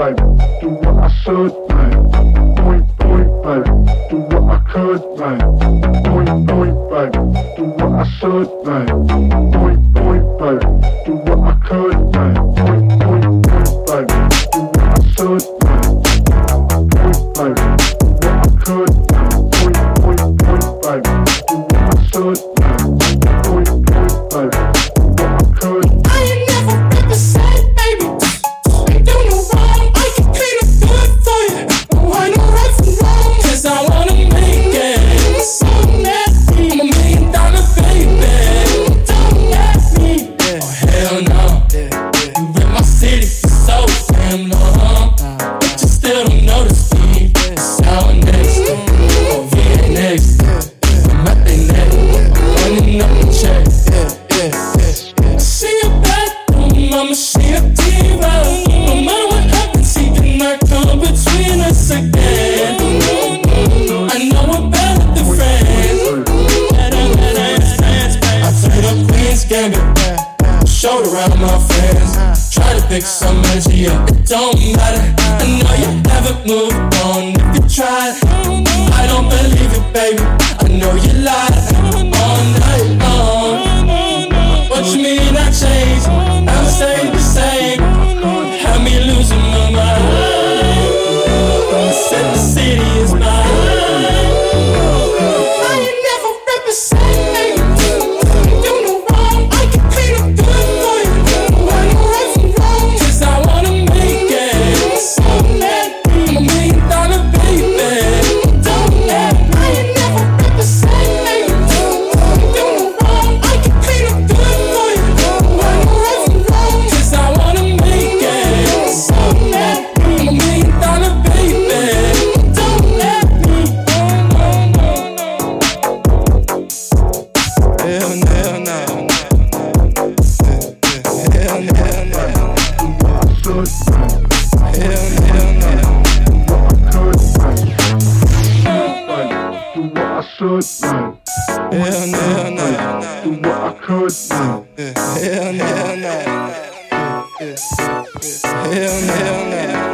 baby, do what I should, baby. Boing, boing, baby, do what I could, baby. Boing, boing, baby, do what I should, baby. Boing, boing, baby, do what I could, baby. Boing, boing, boing, baby, do what I should, baby. Boing, baby, do what I could, baby. Boing, boing, boing, baby, do what I should, baby. Boing, boing, baby, do what I could. I ain't never been the same, baby. Ain't do no wrong, I can clean up good for you. Oh, I know right from wrong, 'cause I wanna make it. So nasty, I'm $1 million baby. Don't ask me, oh hell no. You in my city for so damn long, but you still don't notice me. Sour next, oh yeah next. I'm at the neck, I'm running up the check. I see your bathroom, I'ma see a diva. No matter what happens, he cannot come between us again. I know we're better than friends. I played up Queen's Gambit, showed around my friends. Try to pick some energy up, it don't matter. I know you haven't moved on. If you tried, I don't believe it, baby. I know you lied all night long. What you mean I changed? I'm staying the same. Had me losing my mind. Said the city is mine. I ain't never represent, baby. Do no wrong, I can clean up good for you. I know right from wrong, 'cause I wanna make it. So mad, I'm $1 million baby. Don't let, I ain't never represent, baby. Do no wrong, I can clean up good for you. I know right from wrong, 'cause I wanna make it. So mad, I'm $1 million baby. Don't let me, Hell no. Hell no. Hell no. Do what I should, baby. Hell no. Do what I could, baby. Hell no. Hell no.